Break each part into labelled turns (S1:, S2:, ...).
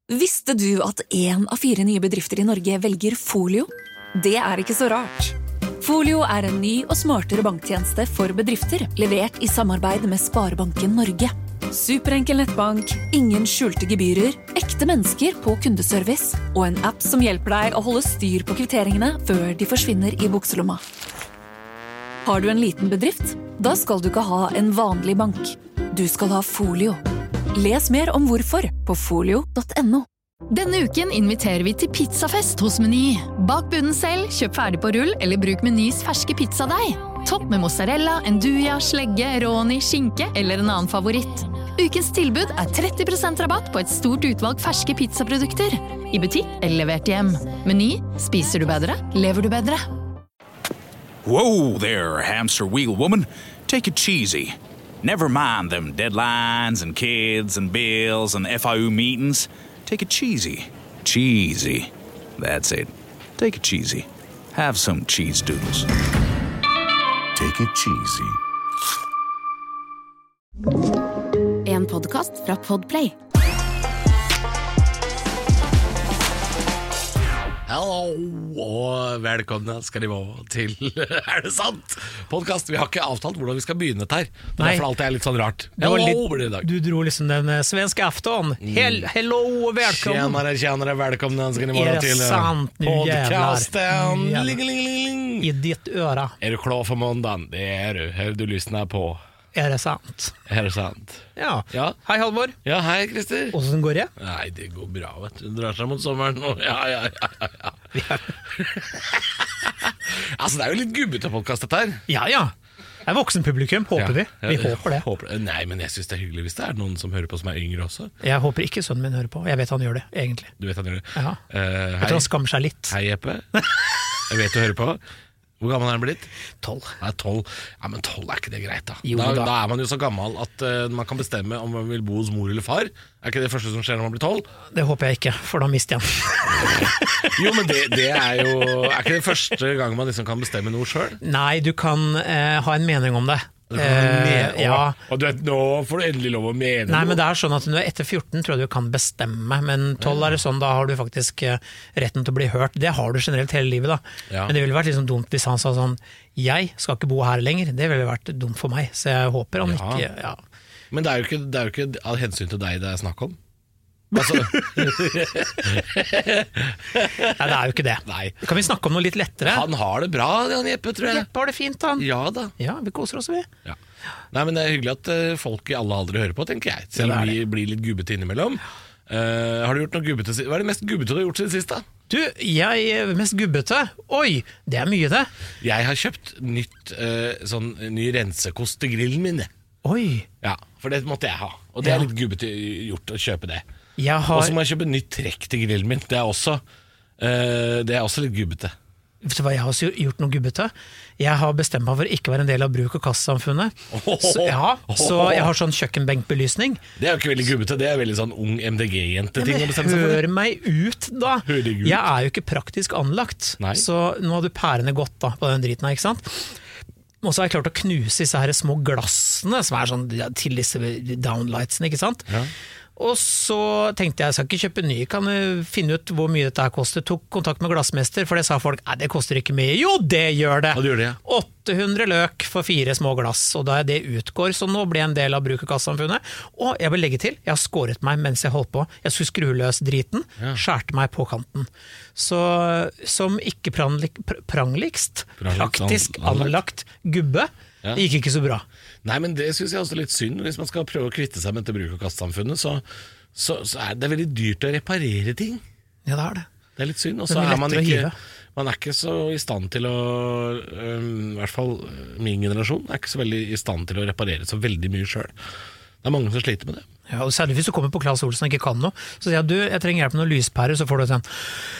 S1: Visste du at 1 av 4 nye bedrifter I Norge velger Folio? Det ikke så rart. Folio en ny og smartere banktjeneste for bedrifter, levert I samarbeid med Sparebanken Norge. Superenkel nettbank, ingen skjulte gebyrer, ekte mennesker på kundeservice og en app som hjelper deg å holde styr på kvitteringene før de forsvinner I bukselomma. Har du en liten bedrift? Da skal du ikke ha en vanlig bank. Du skal ha Folio. Les mer om hvorfor på folio.no.
S2: Denne uken inviterer vi til pizzafest hos Meny. Bak bunnen selv, kjøp ferdig på rull eller bruk Menys ferske pizzadeig. Topp med mozzarella, enduja, slegge, råni, skinke eller en annen favoritt. Ukens tilbud 30% rabatt på et stort utvalg ferske pizzaprodukter. I butikk eller levert hjem. Meny, spiser du bedre, lever du bedre.
S3: Whoa there, hamster wheel woman. Take it cheesy. Never mind them deadlines and kids and bills and FIU meetings. Take it cheesy. Cheesy. That's it. Take it cheesy. Have some cheese doodles.
S4: Take it cheesy.
S5: En podcast fra Podplay.
S6: Hallo, og velkomne skal de være til det sant? Podcast, vi har ikke avtalt hvordan vi skal begynne dette her. Det derfor alltid litt sånn rart.
S7: Du dro liksom den svenske afton. Hello og velkommen.
S6: Tjenere, velkomne skal de være til
S7: sant,
S6: podcasten.
S7: I ditt øra.
S6: Du klar for måndagen? Det du. Her du lyssnar på.
S7: Det sant?
S6: Det sant?
S7: Ja.
S6: Ja.
S7: Hei Halvor.
S6: Ja, hei Christer.
S7: Hvordan går det?
S6: Nei, det går bra, vet du. Det drar seg mot sommeren nå. Ja. Altså, det jo litt gubbete podcast dette her.
S7: Ja. Det voksenpublikum, håper vi. Vi håper det.
S6: Nei, men jeg synes det hyggelig hvis det noen som hører på som yngre også.
S7: Jeg håper ikke sønnen min hører på. Jeg vet han gjør det, egentlig.
S6: Du vet han gjør det?
S7: Ja. Jeg tror han skammer seg litt.
S6: Hei Jeppe. Jeg vet du hører på. Hvor gammel han blitt?
S7: 12.
S6: Nei, 12. Ja, men 12 ikke det greit da.
S7: Jo,
S6: da man jo så gammel at man kan bestemme om man vil bo hos mor eller far. Ikke det første som skjer når man blir 12?
S7: Det håper jeg ikke, for da mister jeg han.
S6: Jo, men det jo ikke det første gang man liksom kan bestemme noe selv?
S7: Nei, du kan ha en mening om det.
S6: Ja. Og du vet, nå får du endelig lov å mene
S7: Nei, men det sånn at etter 14 tror jeg du kan bestemme, men 12 det sånn, da har du faktisk retten til å bli hørt. Det har du generelt hele livet da.
S6: Ja.
S7: Men det ville vært liksom dumt hvis han sa sånn, jeg skal ikke bo her lenger. Det ville vært dumt for meg, så jeg håper han ikke ja.
S6: Men det jo ikke av hensyn til deg det snakk om. Altså.
S7: Nei, det jo ikke det.
S6: Nei.
S7: Kan vi snakke om noe litt lettere?
S6: Han har det bra, han Jeppe, tror jeg.
S7: Jeppe har det fint, han.
S6: Ja da.
S7: Ja, vi koser oss ved.
S6: Ja. Nei, men det hyggelig at folk i alle aldre hører på, tenker jeg. Selv om vi blir litt gubbete innimellom. Har du gjort noe gubbete? Hva det mest gubbete du har gjort siden sist da?
S7: Du, jeg mest gubbete? Oi, det mye det. Jeg
S6: har kjøpt ny rensekost til grillen min.
S7: Oi.
S6: Ja, for det måtte jeg ha. Og det litt gubbete gjort å kjøpe det. Og så må jeg kjøpe nytt trekk til grillen min. Det også litt gubbete.
S7: Vet du hva jeg har også gjort noe gubbete? Jeg har bestemt meg for å ikke være en del av bruk- og kastsamfunnet. Så jeg har sånn kjøkkenbenkbelysning.
S6: Det jo ikke veldig gubbete, det veldig sånn ung MDG-jente-ting å bestemme seg for.
S7: Hør meg ut da. Jeg jo ikke praktisk anlagt.
S6: Nei.
S7: Så nå har du pærene godt da, på den driten her, ikke sant? Og så har jeg klart å knuse disse her små glassene som sånn til disse downlightsene, ikke sant? Ja. Og så tenkte jeg skal ikke kjøpe ny, kan du finne ut hvor mye dette her koster. Tok kontakt med glassmester, for det sa folk, nei det koster ikke mye. Jo, det gjør det!
S6: Ja, det gjør det, ja.
S7: 800 løk for 4 små glass, og da det utgår, så nå ble jeg en del av bruk- og kastsamfunnet. Og jeg vil legge til, jeg har skåret meg mens jeg holdt på. Jeg skulle skru løs driten, skjærte meg på kanten. Så som ikke praktisk anlagt gubbe, det gikk ikke så bra.
S6: Nei, men det synes jeg også litt synd. Hvis man skal prøve å kvitte seg med dette bruk- og kastsamfunnet, så det veldig dyrt å reparere ting.
S7: Ja, det det.
S6: Det litt synd, og så man ikke så i stand til å i hvert fall min generasjon ikke så veldig i stand til å reparere så veldig mye selv. Det mange som sliter med det.
S7: Ja, og særlig hvis du kommer på Claes Olsen og ikke kan noe, så sier jeg, du, jeg trenger hjelp med noen lyspærer, så får du sånn.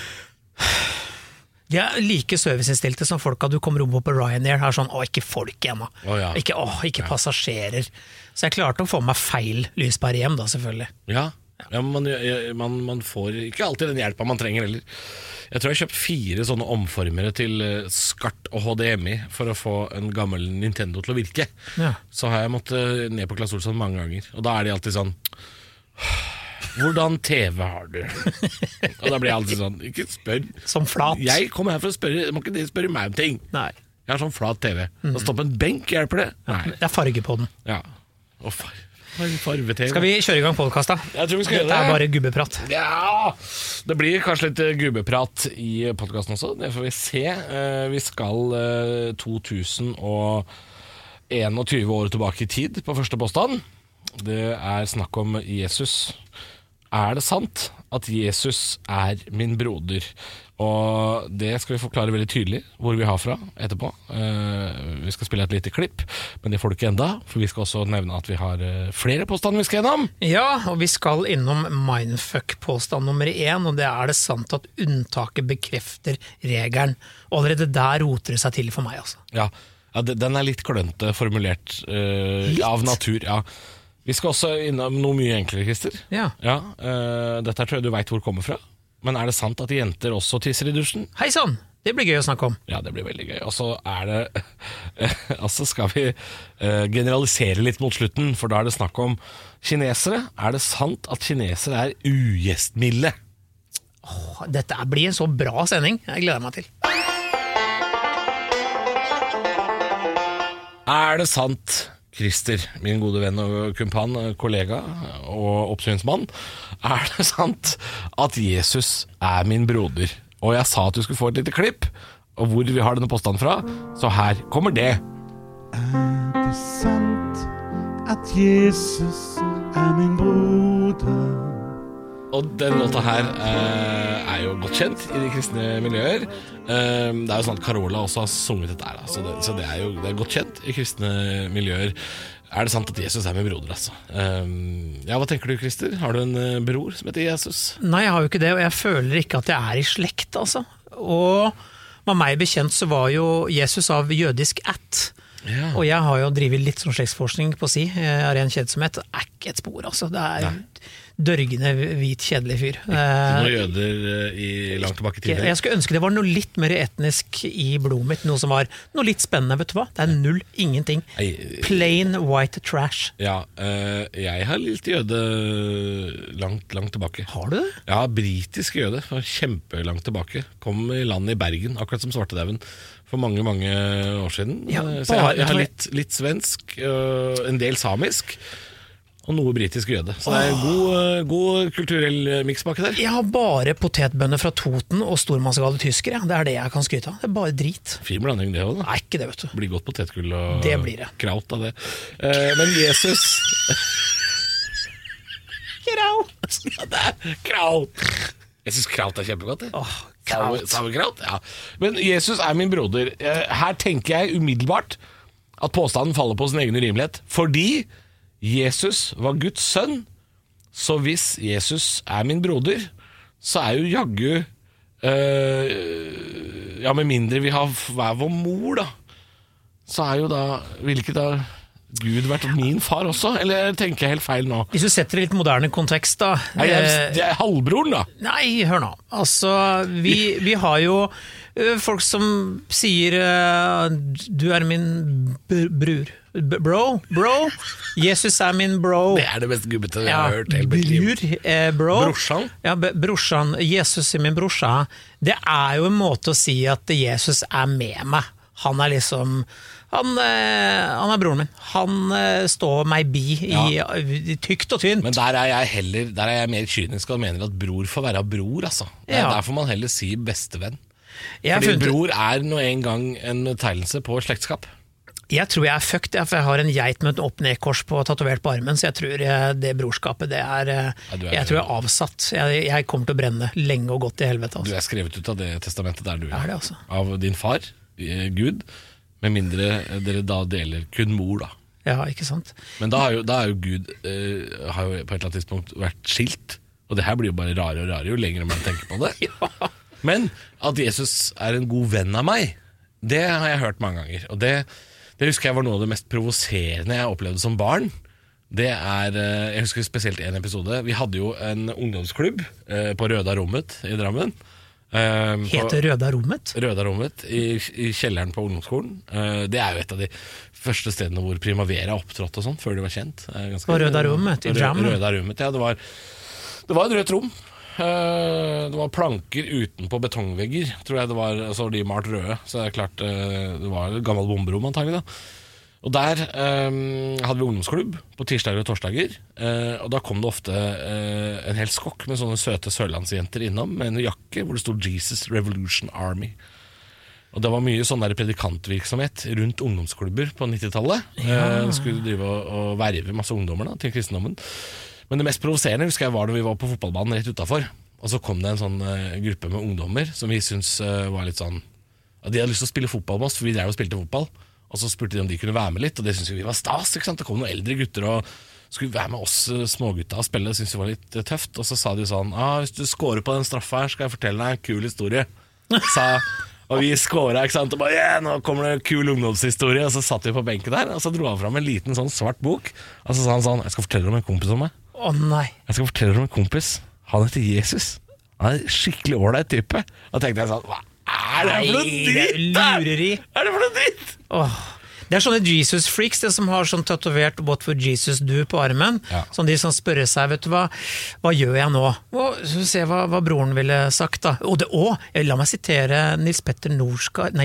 S7: De like serviceinnstilte som folk at du kommer om på Ryanair, har sånn, ikke folk igjen da. Ikke passasjerer. Så jeg klarte å få meg feil lyspære hjem da, selvfølgelig.
S6: Ja, man får ikke alltid den hjelpen man trenger heller. Jeg tror jeg har kjøpt 4 sånne omformere til SCART og HDMI for å få en gammel Nintendo til å virke. Ja. Så har jeg måttet ned på Claes Olsson mange ganger, og da de alltid sånn hvordan TV har du? Og da blir jeg alltid sånn, ikke spør.
S7: Som flat.
S6: Jeg kommer her for å spørre, må ikke dere spørre meg om ting?
S7: Nei.
S6: Jeg har sånn flat TV. Da står på en benk, hjelper det? Nei.
S7: Det er farge på den.
S6: Ja. Farve-TV.
S7: Skal vi kjøre i gang podcast da?
S6: Jeg tror vi skal gjøre det.
S7: Det er bare gubbeprat.
S6: Ja, det blir kanskje litt gubbeprat i podcasten også. Det får vi se. Vi skal 2021 år tilbake i tid på første påstand. Det er snakk om Jesus. Er det sant at Jesus er min broder? Og det skal vi forklare veldig tydelig hvor vi har fra etterpå. Vi skal spille et lite klipp, men det får du ikke enda, for vi skal også nevne at vi har flere påstander vi skal gjennom.
S7: Ja, og vi skal innom mindfuck-påstand nummer 1, og det er det sant at unntaket bekrefter regelen. Og allerede der roter det seg til for meg, altså.
S6: Ja, den er litt klønete formulert av natur, ja. Vi skal også innom noe mye enklere, Christer.
S7: Ja.
S6: Dette tror jeg du vet hvor det kommer fra. Men er det sant at jenter også tisser i dusjen?
S7: Hei sann, det blir gøy å snakke om.
S6: Ja, det blir veldig gøy. Og så er det altså skal vi generalisere litt mot slutten, for da er det snakk om kinesere. Er det sant at kinesere er ugjestmilde?
S7: Dette blir en så bra sending. Jeg gleder meg til.
S6: Er det sant, Christer, min gode venn og kumpan, kollega og oppsynsmann, er det sant at Jesus er min broder? Og jeg sa at du skulle få et lite klipp, og hvor vi har denne påstanden fra, så her kommer det.
S8: Er det sant at Jesus er min broder?
S6: Og den låta her er jo godt kjent i de kristne miljøer. Det er jo sånn at Carola også har sunget dette her, så det er jo godt kjent i kristne miljøer. Er det sant at Jesus er min broder, altså? Ja, hva tenker du, Christer? Har du en bror som heter Jesus?
S7: Nei, jeg har jo ikke det, og jeg føler ikke at jeg er i slekt, altså. Og med meg bekjent så var jo Jesus av jødisk ætt.
S6: Ja.
S7: Og jeg har jo drivet litt sånn slektsforskning på si, jeg har en kjedsomhet, det er ikke et spor, altså. Det er dørgende, hvit, kjedelig fyr.
S6: Noen jøder langt tilbake i tiden.
S7: Jeg skulle ønske det var noe litt mer etnisk i blodet mitt, noe som var noe litt spennende, vet du hva? Det er null, ingenting. Plain white trash.
S6: Ja, jeg har litt jøde langt tilbake.
S7: Har du det?
S6: Ja, britisk jøde, kjempelangt tilbake. Kom i landet i Bergen, akkurat som Svartedauden, for mange år siden.
S7: Ja,
S6: så jeg har litt svensk, en del samisk, og noe britisk jøde. Så det er en god kulturell miks baki der. Jeg
S7: har bare potetbønner fra Toten og stormannsgale tysker, ja. Det er det jeg kan skryte av. Det er bare drit.
S6: Fin blanding det også, da.
S7: Nei, ikke det, vet du.
S6: Blir godt potetgull og
S7: det blir det.
S6: Kraut av det. Men Jesus...
S7: Kraut!
S6: Ja, det er kraut! Jeg synes kraut er kjempegodt, det. Sauerkraut, ja. Men Jesus er min broder. Her tenker jeg umiddelbart at påstanden faller på sin egen urimelighet, fordi Jesus var Guds sønn, så hvis Jesus er min broder, så er jo jaggu ja, med mindre vi har hver vår mor, da, så er jo da, vil ikke da Gud vært min far også? Eller tenker jeg helt feil nå?
S7: Hvis du setter det i litt moderne kontekst, da.
S6: Det er halvbroren, da.
S7: Nei, hør nå. Altså, vi har jo folk som sier du er min bror. Bro. Jesus er min bro.
S6: Det er det mest gubbete jeg har hørt hele mitt liv.
S7: Bro.
S6: Brorsan.
S7: Ja, brorsan. Jesus er min brorsa. Det er jo en måte å si at Jesus er med meg. Han er liksom han er broren min. Han står meg bi i tykt og tynt.
S6: Men der er jeg mer kynisk og mener at bror får være bror, altså. Der får man heller si bestevenn. Fordi bror er nå en gang en betegnelse på slektskap.
S7: Jeg tror jeg er fucked, for jeg har en geit med et opp-ned-kors på tatovert på armen, så jeg tror det brorskapet, jeg tror jeg er avsatt. Jeg kommer til å brenne lenge og godt i helvete. Altså.
S6: Du er skrevet ut av det testamentet der du
S7: er det, altså.
S6: Av din far, Gud, med mindre dere da deler kun mor, da.
S7: Ja, ikke sant?
S6: Men da er jo Gud har jo på et eller annet tidspunkt vært skilt, og det her blir jo bare rarere og rarere jo lenger man tenker på det.
S7: Ja.
S6: Men at Jesus er en god venn av meg, det har jeg hørt mange ganger, og det husker jeg var noe av det mest provoserende jeg opplevde som barn. Det jeg husker spesielt en episode. Vi hadde jo en ungdomsklubb på Røda Rommet i Drammen.
S7: Heter Røda Rommet?
S6: Røda Rommet, i kjelleren på ungdomsskolen. Det er jo et av de første stedene hvor Primavera opptrådte og sånn, før det var kjent.
S7: På Røda Rommet i Drammen?
S6: Røda Rommet, ja. Det var et rødt rom. Det var planker utenpå betongvegger, tror jeg det var, så var de malt røde. Så det er klart, det var et gammelt bomberom antagelig da. Og der hadde vi ungdomsklubb på tirsdager og torsdager, og da kom det ofte en hel skokk med sånne søte sørlandsjenter innom, med en jakke hvor det stod Jesus Revolution Army. Og det var mye sånn der predikantvirksomhet rundt ungdomsklubber på 90-tallet. Skulle drive og verve masse ungdommer da, til kristendommen. Men det mest provoserende husker jeg var da vi var på fotballbanen rett utenfor. Og så kom det en sånn gruppe med ungdommer som vi syntes var litt sånn, at de hadde lyst til å spille fotball med oss, for vi drev og spilte fotball. Og så spurte de om de kunne være med litt, og det syntes vi var stas, ikke sant? Det kom noen eldre gutter og skulle være med oss smågutta og spille, det syntes vi var litt tøft. Og så sa de sånn, hvis du scorer på den straffa her, skal jeg fortelle deg en kul historie. Og vi scoret, ikke sant, og bare, nå kommer det en kul ungdomshistorie. Og så satt vi på benken der, og så dro han fram en liten sånn svart bok. Og så sa han sånn, jeg skal fortelle deg om en kompis om meg.
S7: Nei.
S6: Jeg skal fortelle deg om en kompis. Han heter Jesus. Han er skikkelig ålreit type. Og tenkte jeg sånn, hva er det for noe dritt der? Er det for noe dritt?
S7: Det er sånne Jesus-freaks, det som har sånn tatovert What would Jesus do på armen. Ja. Sånn de som spørre seg, vet du hva gjør jeg nå? Så se hva broren ville sagt da. La meg sitere Nils Petter Norskar,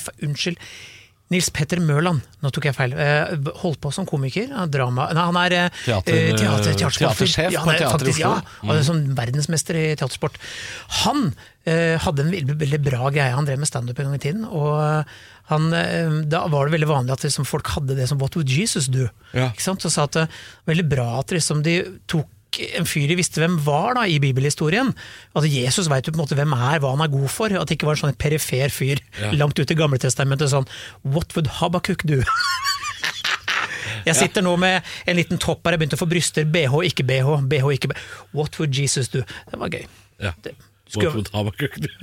S7: Nils Petter Mørland, nå tok jeg feil, holdt på som komiker, drama, han er teatersjef på Teater i Oslo. Han er sånn verdensmester i teatersport. Han hadde en veldig bra greie, han drev med stand-up en gang i tiden, og da var det veldig vanlig at liksom, folk hadde det som What would Jesus do? Ja. Ikke sant? Så sa at det var veldig bra at liksom, de tok en fyr de visste hvem var da i bibelhistorien, at Jesus vet jo på en måte hvem hva han er god for, at det ikke var en sånn perifer fyr langt ut i Gamle Testamentet sånn, what would Habakuk do? Jeg sitter nå med en liten topp her, jeg begynte å få bryster, BH ikke BH, BH ikke BH, what would Jesus do? Det var gøy.
S6: Ja. What would Habakuk do?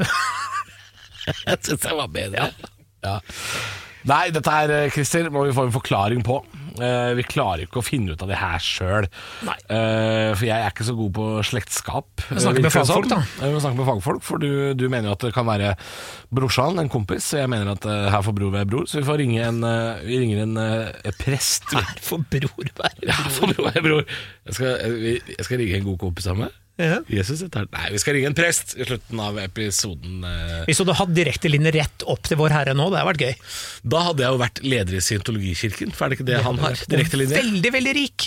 S6: Jeg synes det var bedre. Ja. Nei, dette her, Christer, må vi få en forklaring på. Vi klarer ikke å finne ut av det her selv. For jeg er ikke så god på slektskap.
S7: Vi snakker med fagfolk da.
S6: Vi snakker med fagfolk, for du mener jo at det kan være brorsan, en kompis. Så jeg mener at her får bror være bror. Så vi ringer en prest.
S7: Her får bror være bror.
S6: Ja, får bror være bror. Jeg skal ringe en god kompis av meg. Jesus, nei, vi skal ringe en prest i slutten av episoden.
S7: Hvis du hadde hatt direktelinje rett opp til vår herre nå, det hadde vært gøy.
S6: Da hadde jeg jo vært leder i Scientologikirken, for er det ikke det han har? Direktelinje.
S7: Veldig, veldig rik.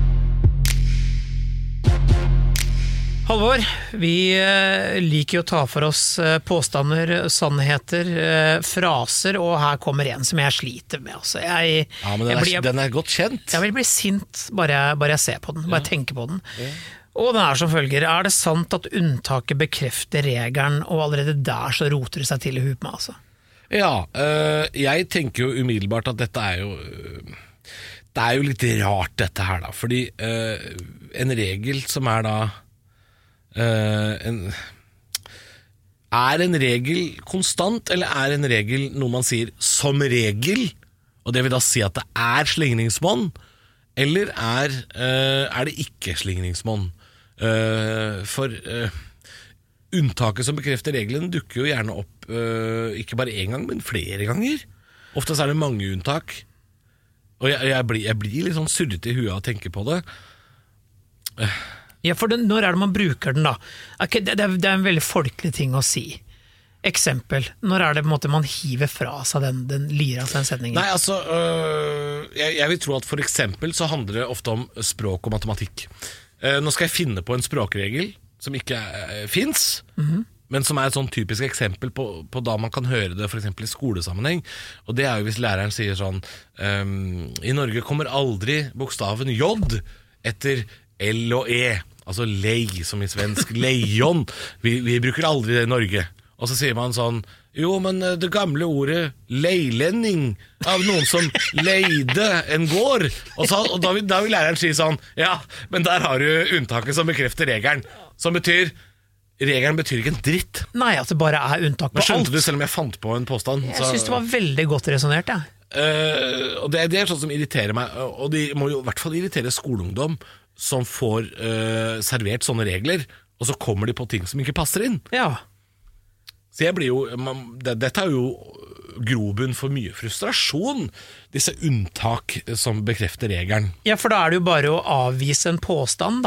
S7: Halvor, vi liker jo å ta for oss påstander, sannheter, fraser, og her kommer en som jeg sliter med. Altså,
S6: den er godt kjent.
S7: Jeg vil bli sint bare jeg ser på den, bare tenker på den. Og den er som følger, er det sant at unntaket bekrefter regelen, og allerede der så roter det seg til i huet med, altså?
S6: Ja, jeg tenker jo umiddelbart at dette det er jo litt rart dette her da, fordi en regel som er da, er en regel konstant, eller er en regel noe man sier som regel, og det vil da si at det er slingringsmonn, eller er det ikke slingringsmonn? For unntaket som bekrefter regelen dukker jo gjerne opp ikke bare en gang, men flere ganger. Ofte er det mange unntak. Og jeg blir litt sånn surret i huet av å tenke på det.
S7: Ja, for når er det man bruker den da? Okay, det er en veldig folkelig ting å si. Eksempel, når er det på en måte man hiver fra seg den lirer av seg den setningen?
S6: Nei, altså, jeg vil tro at for eksempel så handler det ofte om språk og matematikk. Nå skal jeg finne på en språkregel som ikke finnes, men som er et sånn typisk eksempel på da man kan høre det for eksempel i skolesammenheng. Og det er jo hvis læreren sier sånn, i Norge kommer aldri bokstaven J etter L og E, altså lei som i svensk, leion. Vi bruker aldri det i Norge. Og så sier man sånn, jo, men det gamle ordet leilending av noen som leide en gård. Og da vil læreren si sånn, ja, men der har du unntaket som bekrefter regelen. Som betyr, regelen betyr ikke en dritt.
S7: Nei, at det bare er unntak på alt.
S6: Men skjønte du selv om jeg fant på en påstand?
S7: Jeg synes det var veldig godt resonert, ja.
S6: Og det er sånt som irriterer meg, og de må jo i hvert fall irritere skoleungdom som får servert sånne regler, og så kommer de på ting som ikke passer inn.
S7: Ja.
S6: Så jeg blir jo, dette er jo grobunn for mye frustrasjon, disse unntak som bekrefter regelen.
S7: Ja, for da er det jo bare å avvise en påstand da,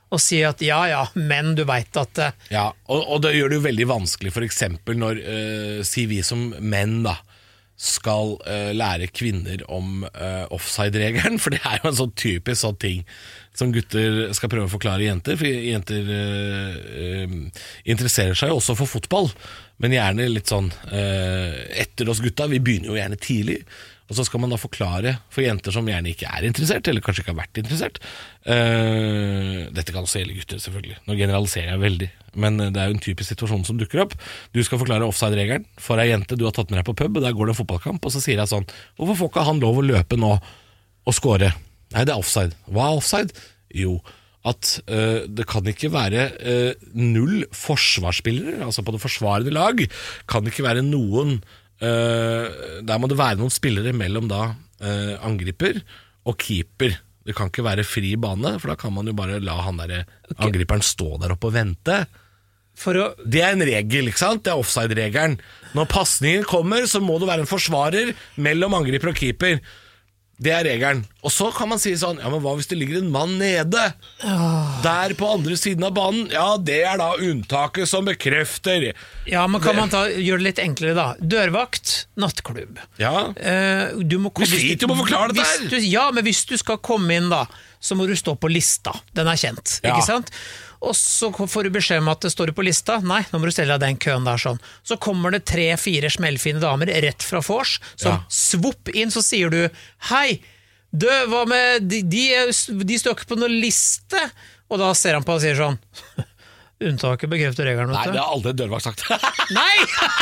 S7: og si at ja, men du vet at
S6: Ja, og det gjør det jo veldig vanskelig, for eksempel når, si vi som menn da, skal lære kvinner om offside-regelen, for det er jo en sånn typisk sånn ting som gutter skal prøve å forklare jenter, for jenter interesserer seg jo også for fotball, men gjerne litt sånn etter oss gutta, vi begynner jo gjerne tidlig, og så skal man da forklare for jenter som gjerne ikke er interessert, eller kanskje ikke har vært interessert. Dette kan også gjelde gutter, selvfølgelig. Nå generaliserer jeg veldig, men det er jo en typisk situasjon som dukker opp. Du skal forklare offside-regelen for ei jente du har tatt med deg på pub, og der går det en fotballkamp, og så sier jeg sånn, hvorfor får ikke han lov å løpe nå og score? Nei, det er offside. Hva er offside? Jo, at det kan ikke være 0 forsvarsspillere, altså på det forsvarende lag, kan ikke være noen der må det være noen spillere mellom da angriper og keeper. Det kan ikke være fri bane, for da kan man jo bare la han der angriperen stå der oppe og vente. Det er en regel, ikke sant? Det er offside-regelen. Når passningen kommer, så må det være en forsvarer mellom angriper og keeper. Det er regelen. Og så kan man si sånn, ja, men hva hvis det ligger en mann nede? Der på andre siden av banen? Ja, det er da unntaket som bekrefter.
S7: Ja, men kan man gjøre det litt enklere da? Dørvakt, nattklubb.
S6: Ja,
S7: du sliter med å forklare det der. Ja, men hvis du skal komme inn da, så må du stå på lista. Den er kjent, ikke sant? Og så får du beskjed om at det står på lista. Nei, nå må du stelle deg den køen der sånn. Så kommer det 3-4 smellfine damer rett fra vors, som svopp inn, så sier du, hei, du, hva med, de står ikke på noen liste. Og da ser han på og sier sånn, unntaket bekrefter regelen.
S6: Nei, det har aldri dørvakt sagt.
S7: Nei!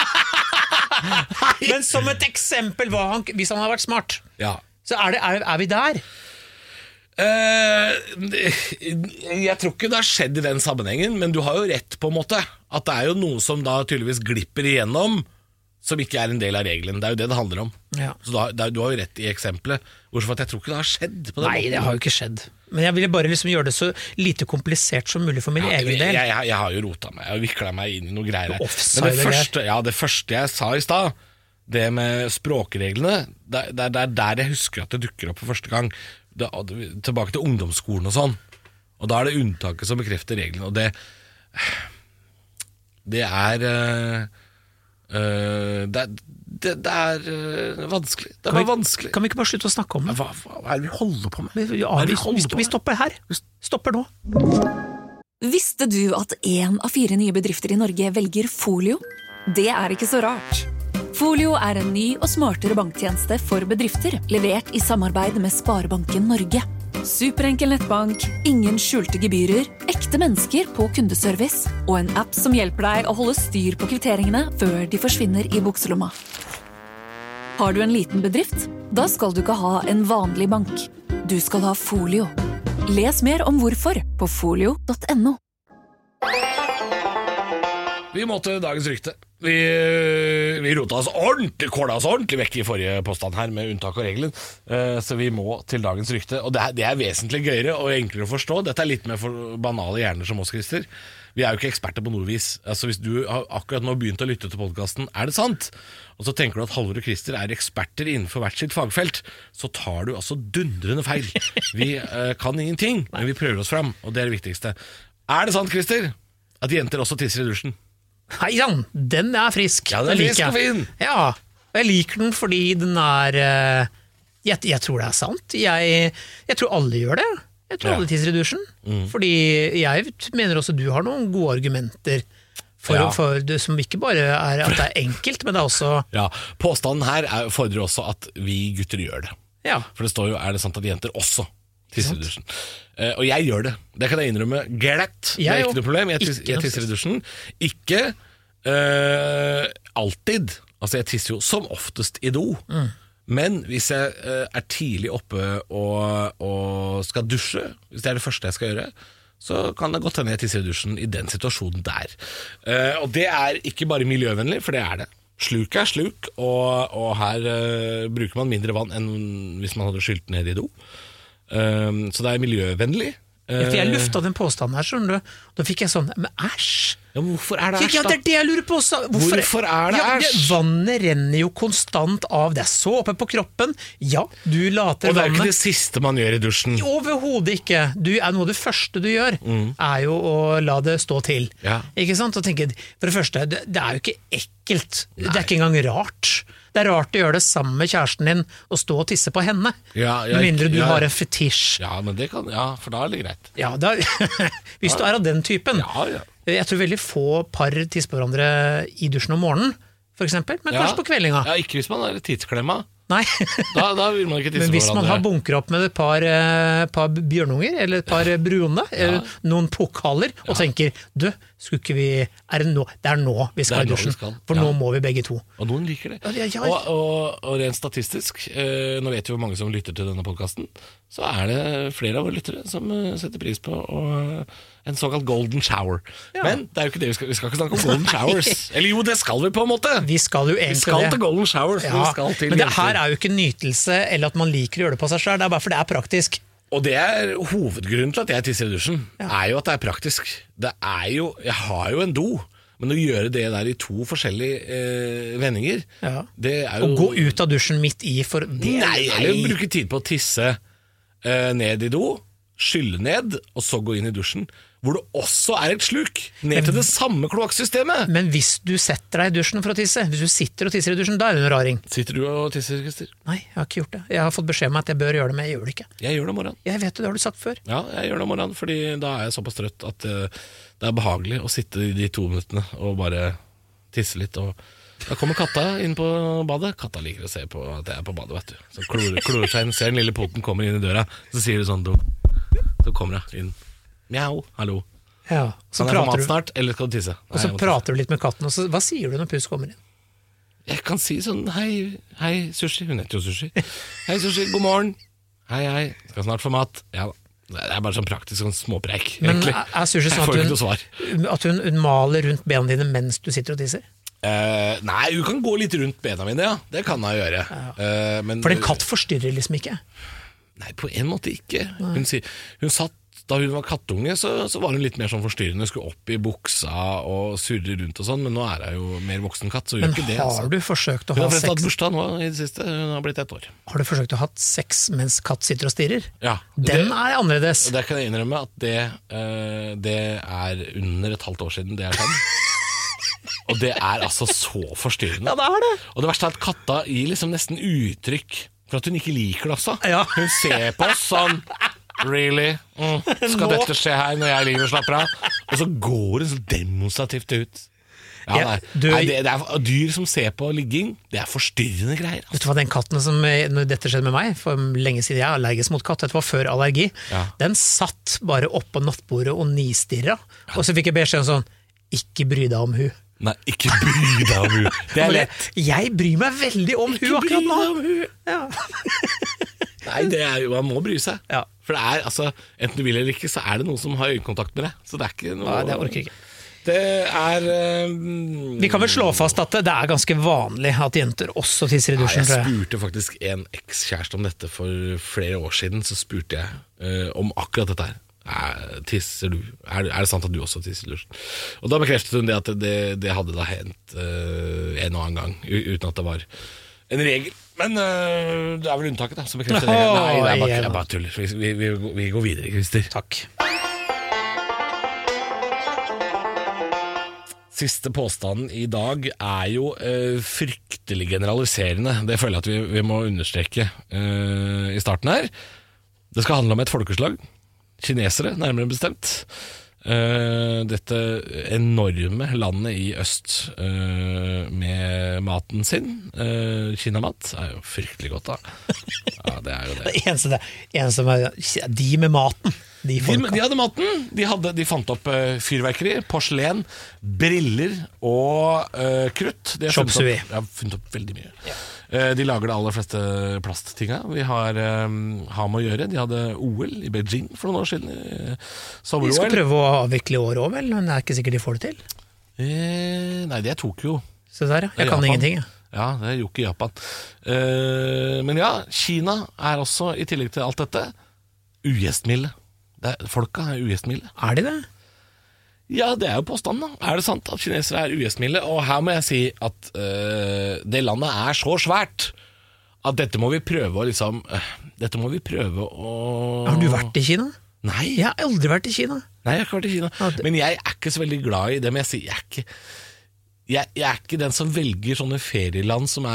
S7: Men som et eksempel, hvis han har vært smart, så er vi der.
S6: Jeg tror ikke det har skjedd i den sammenhengen, men du har jo rett på en måte at det er jo noe som da tydeligvis glipper igjennom, som ikke er en del av regelen. Det er jo det det handler om. Så du har jo rett i eksempelet. Hvorfor? For jeg tror ikke det har skjedd på den måten.
S7: Nei, det har jo ikke skjedd. Men jeg ville bare liksom gjøre det så lite komplisert som mulig for min egen del.
S6: Jeg har jo rotet meg, jeg har viklet meg inn i noe greier. Men det første jeg sa i sted, det med språkreglene, det er der jeg husker at det dukker opp for første gang. Tilbake til ungdomsskolen og sånn, og da er det unntaket som bekrefter reglene, og det er vanskelig. Det var vanskelig.
S7: Kan vi ikke bare slutte å snakke om det?
S6: Hva er det vi holder på med?
S7: Vi stopper her. Stopper nå.
S1: Visste du at 1 av 4 nye bedrifter i Norge velger Folio? Det er ikke så rart. Folio er en ny og smartere banktjeneste for bedrifter, levert i samarbeid med Sparebanken Norge. Superenkel nettbank, ingen skjulte gebyrer, ekte mennesker på kundeservice og en app som hjelper deg å holde styr på kvitteringene før de forsvinner i bukselomma. Har du en liten bedrift? Da skal du ikke ha en vanlig bank. Du skal ha Folio. Les mer om hvorfor på folio.no.
S6: Vi må til dagens rykte. Vi rota oss ordentlig, kåla oss ordentlig vekk i forrige påstand her med unntak av regelen, så vi må til dagens rykte, og det er vesentlig gøyere og enklere å forstå. Dette er litt mer for banale hjerner som oss, Christer. Vi er jo ikke eksperter på noe vis. Altså, hvis du har akkurat nå begynt å lytte til podcasten, er det sant? Og så tenker du at Halvor og Christer er eksperter innenfor hvert sitt fagfelt, så tar du altså dundrende feil. Vi kan ingenting, men vi prøver oss fram, og det er det viktigste. Er det sant, Christer, at jenter også tisser i dusjen?
S7: Hei Jan, den er frisk.
S6: Ja, den er frisk og fin.
S7: Ja, og jeg liker den fordi den er jeg tror det er sant. Jeg tror alle gjør det. Jeg tror alle tisser i dusjen. Fordi jeg mener også du har noen gode argumenter for det, som ikke bare er at det er enkelt, men det er også...
S6: Ja, påstanden her fordrer også at vi gutter gjør det.
S7: Ja.
S6: For det står jo, er det sant at jenter også tisser i dusjen? Og jeg gjør det. Det kan jeg innrømme glatt. Det er ikke noe problem. Jeg tisser i dusjen. Ikke alltid. Altså jeg tisser jo som oftest i do. Men hvis jeg er tidlig oppe og skal dusje, hvis det er det første jeg skal gjøre, så kan det godt hende jeg tisser i dusjen i den situasjonen der. Og det er ikke bare miljøvennlig, for det er det. Sluk er sluk, og her bruker man mindre vann enn hvis man hadde skylt ned i do. Så det er miljøvennlig.
S7: For jeg lufta den påstanden her, skjønner du. Da fikk jeg sånn, men æsj,
S6: Ja, men hvorfor er det æsj,
S7: Ja,
S6: da?
S7: det er det jeg lurer på også.
S6: Hvorfor er det æsj?
S7: Vannet renner jo konstant av. Det er såpe på kroppen. Ja, du later
S6: Og det er jo
S7: vannet
S6: ikke det siste man gjør i dusjen.
S7: Overhodet ikke. Noe av det første du gjør, er jo å la det stå til.
S6: Ja.
S7: Ikke sant? Og tenke, for det første, det er jo ikke ekkelt. Det er ikke engang rart. Det er rart å gjøre det sammen med kjæresten din og stå og tisse på henne. Med mindre du har en fetisj.
S6: Ja, men det kan, for da er det greit.
S7: Ja, hvis du er av den typen.
S6: Ja.
S7: Jeg tror veldig få par tisser på hverandre i dusjen om morgenen, for eksempel, men kanskje på kveldinga.
S6: Ja, ikke hvis man er tidsklemma.
S7: Nei.
S6: Da vil man ikke tisse på hverandre.
S7: Men hvis man har bunker opp med et par bjørnunger, eller et par brune, eller noen pokaler, og tenker, skulle ikke vi, det er nå vi skal i dusjen, for nå må vi begge to.
S6: Og noen liker det. Og rent statistisk, nå vet vi hvor mange som lytter til denne podcasten, så er det flere av våre lyttere som setter pris på en såkalt golden shower. Men det er jo ikke det vi skal ikke snakke om golden showers. Eller jo, det skal vi på en måte.
S7: Vi skal jo egentlig
S6: vi skal til golden showers.
S7: Men det her er jo ikke nytelse, eller at man liker å gjøre det på seg selv, det er bare fordi det er praktisk.
S6: Og det er hovedgrunnen til at jeg tisser i dusjen, er jo at det er praktisk. Jeg har jo en do, men å gjøre det der i 2 forskjellige vendinger, det er jo...
S7: Å gå ut av dusjen midt i for...
S6: Nei, eller bruke tid på å tisse ned i do, skylle ned, og så gå inn i dusjen, hvor det også er et sluk, ned til det samme kloakksystemet.
S7: Men hvis du setter deg i dusjen for å tisse, hvis du sitter og tisser i dusjen, da er det en raring.
S6: Sitter du og tisser, Christer?
S7: Nei, jeg har ikke gjort det. Jeg har fått beskjed om at jeg bør gjøre det, men jeg gjør det ikke.
S6: Jeg gjør det om morgenen.
S7: Jeg vet det har du sagt før.
S6: Ja, jeg gjør det om morgenen, fordi da er jeg såpass trøtt at det er behagelig å sitte i de 2 minuttene og bare tisse litt, og da kommer katta inn på badet. Katta liker å se på at jeg er på badet, vet du. Så klorer seg inn, ser den lille poten kommer inn i døra, så sier du sånn, så kommer jeg inn. Mjau, hallo.
S7: Ja, så
S6: kan jeg få mat snart, eller skal du tisse?
S7: Og så prater du litt med katten, og så, hva sier du når Pus kommer inn?
S6: Jeg kan si sånn, hei Sushi, hun heter jo Sushi. Hei Sushi, god morgen. Hei, skal snart få mat. Ja, det er bare sånn praktisk sånn småpreik.
S7: Men er Sushi sånn at hun maler rundt bena dine mens du sitter og tisser?
S6: Nei, hun kan gå litt rundt bena mine, ja. Det kan hun gjøre.
S7: For en katt forstyrrer liksom ikke?
S6: Nei, på en måte ikke. Hun satt, da hun var kattunge, så var hun litt mer sånn forstyrrende. Hun skulle opp i buksa og surre rundt og sånn, men nå er hun jo mer voksen katt, så hun gjør ikke det.
S7: Men har du forsøkt å ha sex?
S6: Hun har forresten hatt bursdag nå i det siste, hun har blitt 1 år.
S7: Har du forsøkt å ha sex mens katt sitter og stirrer?
S6: Ja.
S7: Den er annerledes.
S6: Det kan jeg innrømme at det er under et halvt år siden det er sånn. Og det er altså så forstyrrende.
S7: Ja, det er det.
S6: Og det verste er at katta gir liksom nesten uttrykk for at hun ikke liker det også.
S7: Ja.
S6: Hun ser på oss sånn, really? Skal dette skje her når jeg ligger og slapper av? Og så går hun så demonstrativt ut. Ja, det er dyr som ser på ligging. Det er forstyrrende greier.
S7: Vet du hva, den katten som når dette skjedde med meg for lenge siden, jeg er allergisk mot katt, dette var før allergi, den satt bare oppå nattbordet og nistirra, og så fikk jeg beskjed sånn, ikke bry deg om hun.
S6: Nei, ikke bry deg om hun. Det er lett.
S7: Jeg bryr meg veldig om hun akkurat nå. Ja.
S6: Nei, man må bry seg. Ja. For det er, altså, enten du vil eller ikke, så er det noen som har øyekontakt med deg. Så det er ikke noe...
S7: Nei, det orker jeg ikke.
S6: Det er
S7: Vi kan vel slå fast at det er ganske vanlig at jenter også tisser i dusjen.
S6: Jeg spurte faktisk en ekskjæreste om dette for flere år siden. Så spurte jeg om akkurat dette her. Tisser du? Er det sant at du også tisser i dusjen? Og da bekreftet hun det at det hadde da hendt en og annen gang, uten at det var en regel. Men det er vel unntaket da, som bekrefter det. Nei, det er bare tuller. Vi går videre, Christer.
S7: Takk.
S6: Siste påstanden i dag er jo fryktelig generaliserende. Det føler jeg at vi må understreke i starten her. Det skal handle om et folkeslag. Kinesere, nærmere bestemt. Dette enorme landet i øst med maten sin. Kinamat er jo fryktelig godt da. Ja, det er jo det.
S7: Det eneste med de med maten. De
S6: hadde maten. De fant opp fyrverkeri, porselen, briller og krutt. De har funnet opp veldig mye. Ja. De lager det aller fleste plasttinga vi har med å gjøre. De hadde OL i Beijing for noen år siden.
S7: De skal prøve å avvikle år også, vel? Men det er ikke sikkert de får det til.
S6: Nei, det er Tokyo.
S7: Se der, jeg kan ingenting.
S6: Ja, det er jo ikke Japan. Men ja, Kina er også, i tillegg til alt dette, ugjestmilde. Folka er ugjestmilde.
S7: Er de det?
S6: Ja, det jo påstanden da. Det sant at kinesere ugjestmilde? Og her må jeg si at det landet så svært at dette må vi prøve å liksom Dette må vi prøve å
S7: Har du vært i Kina?
S6: Nei.
S7: Jeg har aldri vært i Kina.
S6: Nei, jeg har ikke vært i Kina. Men jeg ikke så veldig glad i det. Men jeg sier, jeg ikke den som velger sånne ferieland som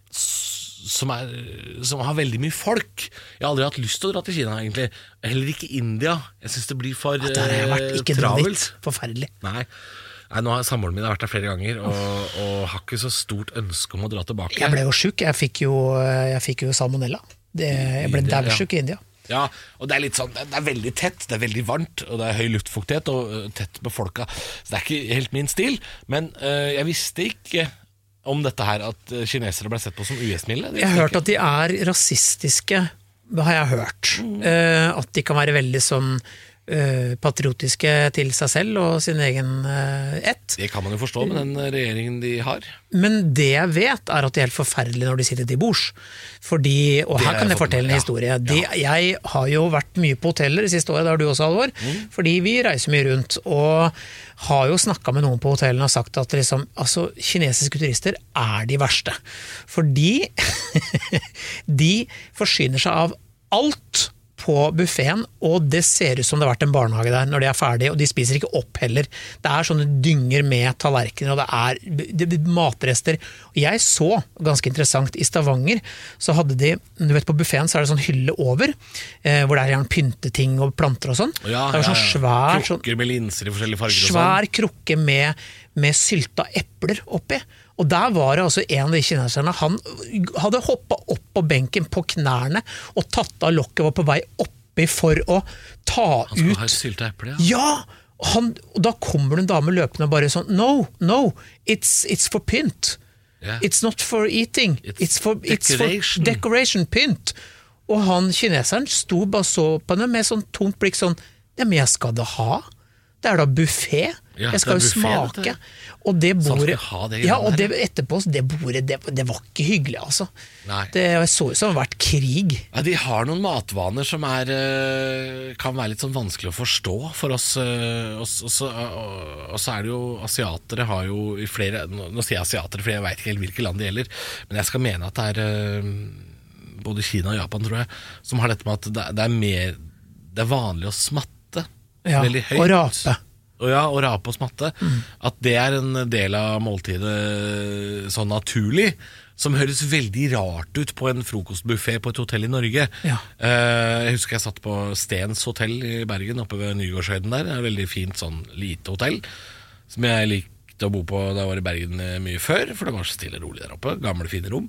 S6: har veldig mye folk. Jeg har aldri hatt lyst til å dra til Kina, egentlig. Heller ikke India. Jeg synes det blir for
S7: der har jeg vært, ikke
S6: travelt.
S7: Forferdelig.
S6: Nei, nå har samboeren min vært der flere ganger og har ikke så stort ønske om å dra tilbake.
S7: Jeg ble jo syk. Jeg fikk jo salmonella. Jeg ble dausyk i India.
S6: Ja, og det litt sånn, det veldig tett, det veldig varmt, og det høy luftfuktighet og tett med folka. Så det ikke helt min stil, men jeg visste ikke om dette her at kinesere ble sett på som ugjestmilde.
S7: Jeg har hørt at de rasistiske, det har jeg hørt. At de kan være veldig sånn patriotiske til seg selv og sin egen ett. Det
S6: kan man jo forstå med den regjeringen de har.
S7: Men det jeg vet at det helt forferdelig når de sitter til bords. Fordi, og her kan jeg fortelle en historie. Jeg har jo vært mye på hoteller det siste året, det har du også, Halvor, fordi vi reiser mye rundt, og har jo snakket med noen på hotellene og sagt at liksom, altså, kinesiske turister de verste. Fordi de forsyner seg av alt på buffeten, og det ser ut som det har vært en barnehage der når de ferdig, og de spiser ikke opp heller. Det sånne dynger med tallerkener, og det matrester. Og jeg så, ganske interessant, i Stavanger, så hadde de, du vet på buffeten så det sånn hylle over, hvor det gjerne pynteting og planter og sånn.
S6: Ja,
S7: det sånn svær,
S6: krukker med linser i forskjellige farger og sånn.
S7: Svær krukke med sylta epler oppi. Og der var det altså en av de kineserne, han hadde hoppet opp på benken på knærne og tatt av lokket, var på vei oppi for å ta ut.
S6: Han skulle ha sylta eple,
S7: ja. Og da kommer en dame løpende og bare sånn, no, it's for pynt. Yeah. It's not for eating. It's for decoration, pynt. Og han kineseren sto bare så på henne med sånn tomt blikk sånn, ja, men jeg skal det ha. Det da buffet.
S6: Ja,
S7: jeg skal jo smake. Og det bordet, og det etterpå, det bordet, det var ikke hyggelig, altså.
S6: Nei.
S7: Det så ut som det har vært krig.
S6: Ja, de har noen matvaner som kan være litt sånn vanskelig å forstå for oss. Og så det jo, asiatere har jo i flere, nå sier jeg asiatere, for jeg vet ikke helt hvilke land det gjelder, men jeg skal mene at det både Kina og Japan, tror jeg, som har dette med at det vanlig å smatte.
S7: Ja, og rape.
S6: Og rape og smatte. At det en del av måltidet sånn naturlig, som høres veldig rart ut på en frokostbuffet på et hotell i Norge.
S7: Ja.
S6: Jeg husker jeg satt på Stens hotell i Bergen, oppe ved Nygårdshøyden der. Det veldig fint sånn lite hotell, som jeg likte å bo på da jeg var i Bergen mye før, for det var så stille og rolig der oppe, gamle fine rom.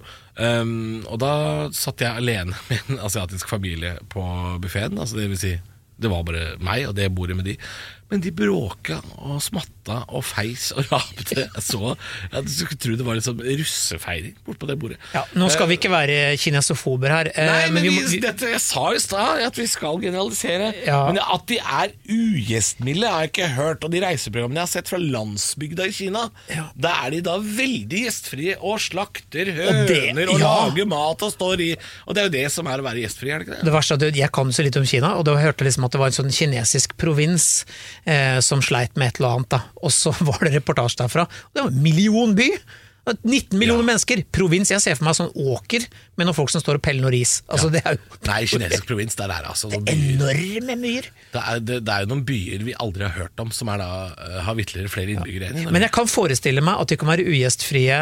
S6: Og da satt jeg alene med en asiatisk familie på buffeten, altså det vil si det var bare meg og det bordet med de. Men de bråka og smatta og feis og rapte. Jeg skulle tro det var liksom russefeiring bort på det bordet.
S7: Ja, nå skal vi ikke være kinesofober her.
S6: Nei, men jeg sa i stad at vi skal generalisere.
S7: Ja.
S6: Men at de ugjestmilde har jeg ikke hørt. Og de reiseprogrammene jeg har sett fra landsbygda i Kina, da de da veldig gjestfrie og slakter høner og lager mat og står i. Og det jo det som å være gjestfri, det ikke det?
S7: Det verste at jeg kan så litt om Kina, og da hørte liksom at det var en sånn kinesisk provins som sleit med et eller annet da. Og så var det reportasje derfra. Det var en millionby! 19 millioner mennesker! Provins, jeg ser for meg sånn åker med noen folk som står og peller noe ris. Altså, det jo
S6: Nei, kinesisk provins, det altså
S7: det enorme myer.
S6: Det jo noen byer vi aldri har hørt om, som da har vitterligere flere innbyggere enn.
S7: Men jeg kan forestille meg at de kan være ugjestfrie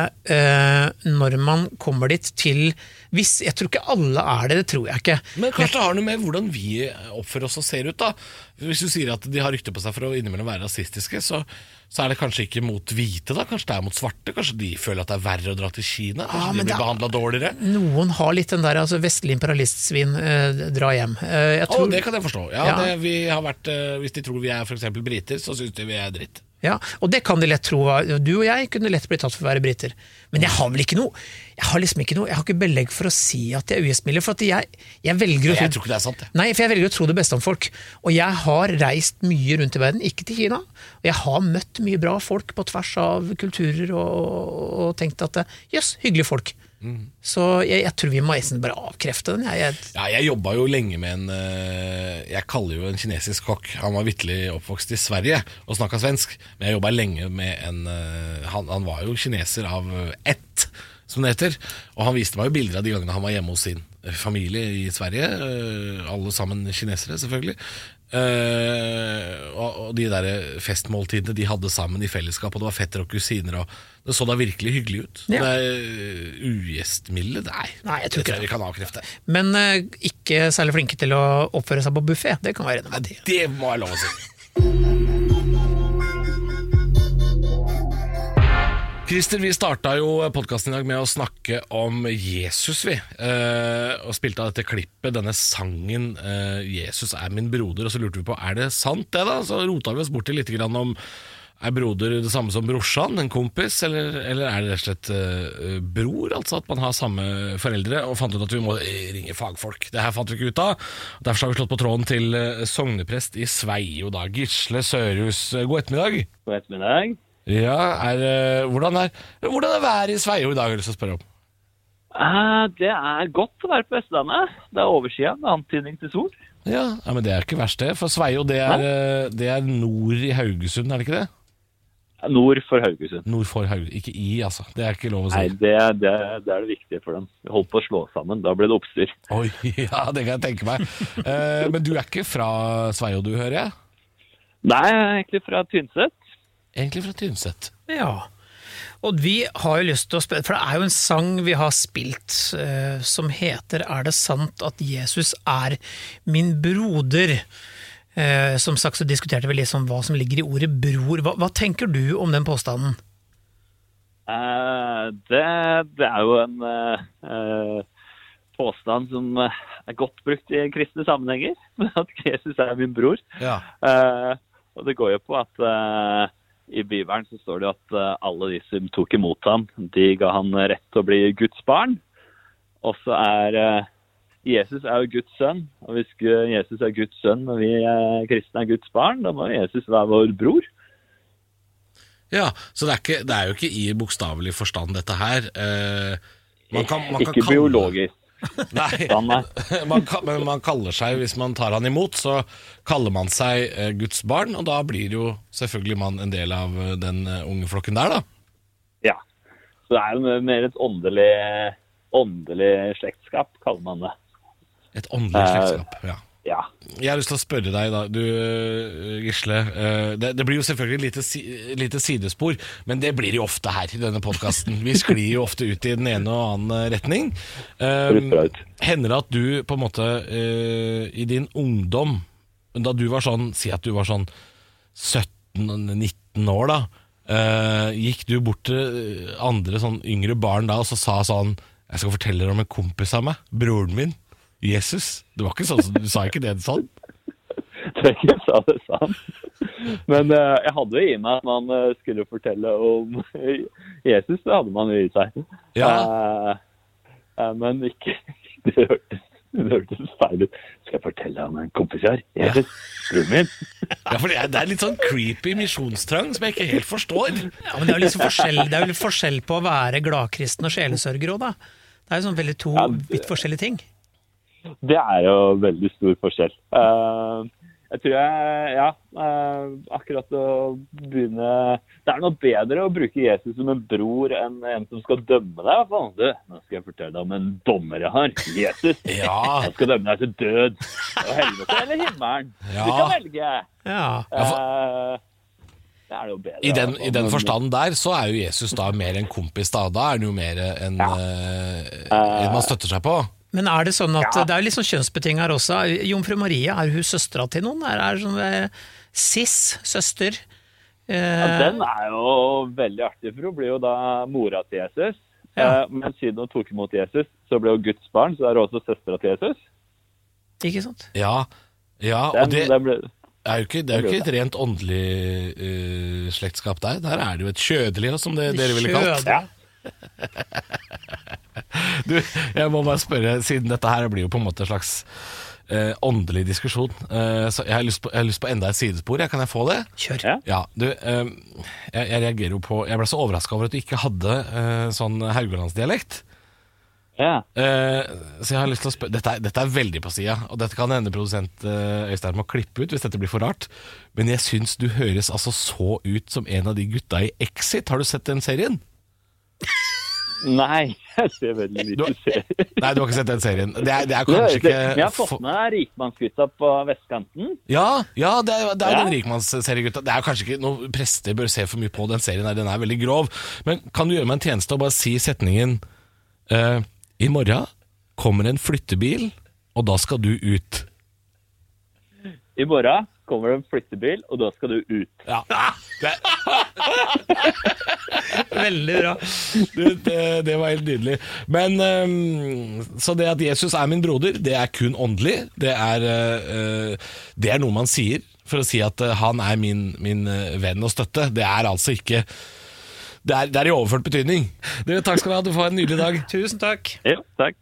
S7: når man kommer dit til jeg tror ikke alle det tror jeg ikke.
S6: Men kanskje det har noe med hvordan vi oppfører oss og ser ut da. Hvis du sier at de har rykte på seg for å innimellom være rasistiske, så det kanskje ikke mot hvite da, kanskje det mot svarte, kanskje de føler at det verre å dra til Kina, kanskje de blir behandlet dårligere.
S7: Noen har litt den der, altså vestlig imperialistsvin dra hjem.
S6: Det kan jeg forstå. Ja. Vi har vært, hvis de tror vi for eksempel briter, så synes de vi dritt.
S7: Ja, og det kan de lett tro. Du og jeg kunne lett bli tatt for å være briter. Men jeg har vel ikke noe. Jeg har ikke belegg for å si at jeg ugjestmilde, for at jeg velger å tro.
S6: Jeg tror ikke det sant.
S7: Nei, for jeg velger å tro det beste om folk. Og jeg har reist mye rundt i verden, ikke til Kina. Og jeg har møtt mye bra folk på tvers av kulturer og tenkt at jøss, hyggelige folk. Så jeg tror vi må nesten bare avkrefte den.
S6: Jeg jobbet jo lenge med en jeg kaller jo en kinesisk kokk. Han var virkelig oppvokst i Sverige og snakket svensk, men jeg jobbet lenge med en han var jo kineser av ett, som det heter, og han viste meg jo bilder av de gangene han var hjemme hos sin familie i Sverige, alle sammen kinesere selvfølgelig, og de der festmåltidene de hadde sammen i fellesskap, og det var fetter og kusiner, og det så da virkelig hyggelig ut. Det ugjestmilde, nei, jeg tror ikke vi kan avkrefte.
S7: Men ikke særlig flinke til å oppføre seg på buffet, det kan være enig med.
S6: Det må jeg lov å si. Christer, vi startet jo podcasten i dag med å snakke om Jesus, og spilte av dette klippet, denne sangen Jesus er min broder, og så lurte vi på, er det sant det da? Så rotet vi oss bort til litt grann om, er broder det samme som brorsan, en kompis, eller er det rett og slett bror, altså at man har samme foreldre, og fant ut at vi må ringe fagfolk. Det her fant vi ikke ut av, derfor har vi slått på tråden til sogneprest i Sveio da, Gisle Sørhus. God ettermiddag.
S9: God ettermiddag.
S6: Ja, hvordan er været i Sveio i dag, har jeg lyst til å spørre om?
S9: Det er godt å være på Vestlandet. Det er overskyet med antydning til sol.
S6: Ja, men det er ikke verst det, for Sveio det er nord i Haugesund, er det ikke det?
S9: Nord for Haugesund.
S6: Nord for Haugesund, ikke i altså, det er ikke lov å si.
S9: Nei, det er det viktige for dem. Vi holdt på å slå sammen, da ble det oppstyr.
S6: Oi, ja, det kan jeg tenke meg. Men du er ikke fra Sveio, du hører jeg?
S9: Nei, jeg er egentlig fra Tynset.
S6: Egentlig fra Tynset.
S7: Ja, og vi har jo lyst til å spille, for det er jo en sang vi har spilt som heter «Er det sant at Jesus er min broder?» Som sagt så diskuterte vi litt om hva som ligger i ordet bror. Hva tenker du om den påstanden?
S9: Det er jo en påstand som er godt brukt i kristne sammenhenger, at Jesus er min bror.
S6: Ja.
S9: Og det går jo på at i Bibelen så står det at alle de som tok imot ham, de ga han rett til å bli Guds barn. Og så Jesus er jo Guds sønn, og hvis Jesus er Guds sønn, og vi kristne er Guds barn, da må Jesus være vår bror.
S6: Ja, så det er jo ikke i bokstavelig forstand dette her. Man kan
S9: ikke biologisk.
S6: Nei, men man kaller seg, hvis man tar han imot, så kaller man seg Guds barn, og da blir jo selvfølgelig man en del av den unge flokken der da.
S9: Ja, så det er jo mer et åndelig slektskap, kaller man det.
S6: Et åndelig slektskap, ja.
S9: Ja.
S6: Jeg har lyst til å spørre deg da, du Gisle, det blir jo selvfølgelig lite sidespor, men det blir jo ofte her i denne podcasten. Vi sklir jo ofte ut i den ene og annen retning. Hender det at du på en måte i din ungdom, da du var sånn, si at du var sånn 17-19 år da, gikk du bort til andre sånn yngre barn da, og så sa sånn, jeg skal fortelle deg om en kompis av meg, broren min, Jesus. Det var ikke sånn, du sa ikke det sånn?
S9: Jeg sa det sånn. Men jeg hadde jo i meg at man skulle fortelle om Jesus, det hadde man jo i seg.
S6: Ja.
S9: Men ikke, det hørtes feil ut. Skal jeg fortelle om en kompis her? Jesus, broren min.
S6: Ja, for det er litt sånn creepy misjonstrang som jeg ikke helt forstår.
S7: Ja, men det er jo liksom forskjell på å være gladkristen og sjelesørger også da. Det er jo sånn veldig to vidt forskjellige ting.
S9: Det er jo veldig stor forskjell. Jeg tror akkurat å begynne... Det er noe bedre å bruke Jesus som en bror enn en som skal dømme deg. Nå skal jeg fortelle deg om en dommer jeg har. Jesus.
S6: Ja.
S9: Han skal dømme deg til død. Og helvete eller himmelen.
S6: Ja.
S9: Du kan velge.
S6: Ja.
S9: Det er jo bedre.
S6: I den forstand der, så er jo Jesus da mer en kompis da. Da er han jo mer en man støtter seg på.
S7: Men er det sånn at det er litt sånn kjønnsbeting her også? Jomfru Maria, er hun søstera til noen? Er det sånn sis, søster?
S9: Den er jo veldig artig, for hun blir jo da mora til Jesus. Men siden hun tok imot Jesus, så ble hun Guds barn, så er hun også søstera til Jesus.
S7: Ikke sant?
S6: Ja, og det er jo ikke et rent åndelig slektskap der. Der er det jo et kjødelig, som dere ville kalt.
S9: Ja.
S6: Du, jeg må bare spørre, siden dette her blir jo på en måte en slags åndelig diskusjon, så jeg har lyst på enda et sidespor. Kan jeg få det?
S7: Kjør.
S6: Ja, du, jeg reagerer jo på, jeg ble så overrasket over at du ikke hadde sånn Haugalandsdialekt.
S9: Ja.
S6: Så jeg har lyst til å spørre dette er veldig på siden, og dette kan hende produsent Øystein må klippe ut hvis dette blir for rart, men jeg synes du høres altså så ut som en av de gutta i Exit. Har du sett den serien?
S9: Nei, jeg ser veldig lite serier.
S6: Nei, du har ikke sett den serien. Det er kanskje ikke...
S9: Jeg har fått med rikmannsgutta på vestkanten.
S6: Ja, det er den rikmannsserie-gutta. Det er kanskje ikke noe prester bør se for mye på den serien her, den er veldig grov. Men kan du gjøre meg en tjeneste og bare si setningen i morgen kommer en flyttebil, og da skal du ut.
S9: I morgen kommer det en flyttebil, og da skal du ut.
S6: Ja,
S7: Veldig bra.
S6: Det var helt nydelig. Men så det at Jesus er min broder, det er kun åndelig. Det er noe man sier for å si at han er min venn og støtte. Det er altså ikke Det er i overført betydning. Takk skal du ha, du får en nydelig dag.
S7: Tusen takk.
S9: Ja, takk.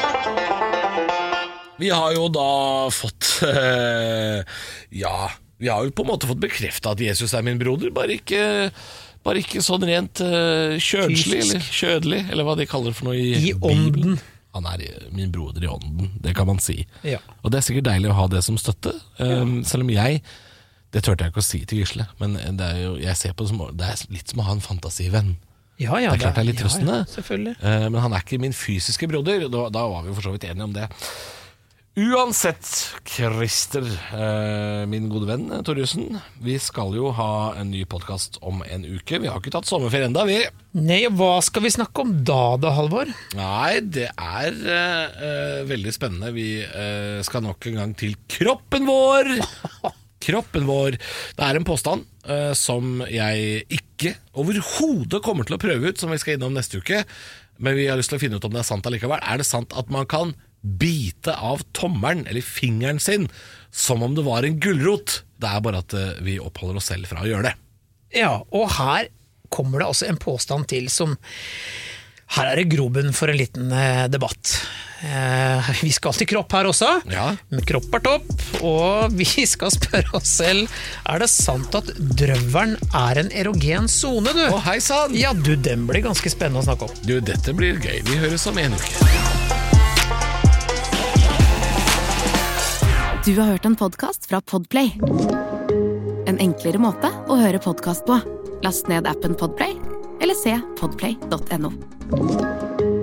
S6: Vi har jo da fått vi har jo på en måte fått bekreftet at Jesus er min broder, bare ikke sånn rent kjødslig eller kjødelig, eller hva de kaller det for noe i
S7: ånden.
S6: Han er min broder i ånden, det kan man si.
S7: Ja.
S6: Og det er sikkert deilig å ha det som støtte, selv om det tørte jeg ikke å si til Gisle, men jeg ser på det som det er litt som å ha en fantasivenn.
S7: Ja,
S6: det er klart det er litt trøstende,
S7: selvfølgelig.
S6: Men han er ikke min fysiske broder. Da var vi for så vidt enige om det. Uansett, Christer, min gode venn Torjussen, vi skal jo ha en ny podcast om en uke. Vi har ikke tatt sommerferie enda, vi.
S7: Nei, hva skal vi snakke om da, Halvor?
S6: Nei, det er veldig spennende. Vi skal nok en gang til kroppen vår. Kroppen vår. Det er en påstand som jeg ikke overhodet kommer til å prøve ut, som vi skal innom neste uke, men vi har lyst til å finne ut om det er sant allikevel. Er det sant at man kan bite av tommelen eller fingeren sin som om det var en gulrot? Det er bare at vi oppholder oss selv fra å gjøre det. Ja,
S7: og her kommer det altså en påstand til som... Her er det grobunn for en liten debatt. Vi skal til kropp her også.
S6: Ja.
S7: Kropp er topp, og vi skal spørre oss selv, er det sant at drøvelen er en erogen zone, du?
S6: Å, hei sann!
S7: Ja, du, den blir ganske spennende å snakke om.
S6: Du, dette blir gøy. Vi høres om en uke.
S5: Du har hørt en podcast fra Podplay. En enklere måte å høre podcast på. Last ned appen Podplay, eller se podplay.no.